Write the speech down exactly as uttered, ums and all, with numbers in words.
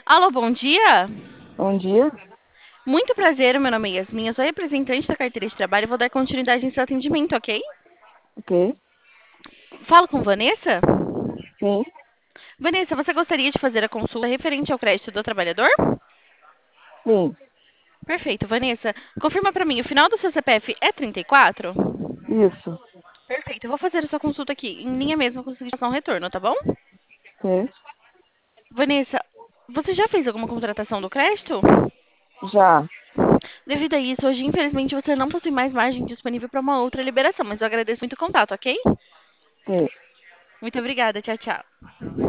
Alô, bom dia. Bom dia. Muito prazer, meu nome é Yasmin, eu sou representante da carteira de trabalho e vou dar continuidade em seu atendimento, ok? Ok. Falo com Vanessa? Sim. Vanessa, você gostaria de fazer a consulta referente ao crédito do trabalhador? Sim. Perfeito, Vanessa. Confirma para mim, o final do seu C P F é trinta e quatro? Isso. Perfeito, eu vou fazer a sua consulta aqui, em linha mesmo, conseguir passar um retorno, tá bom? Ok. Vanessa, você já fez alguma contratação do crédito? Já. Devido a isso, hoje, infelizmente, você não possui mais margem disponível para uma outra liberação, mas eu agradeço muito o contato, ok? Ok. Muito obrigada, tchau, tchau.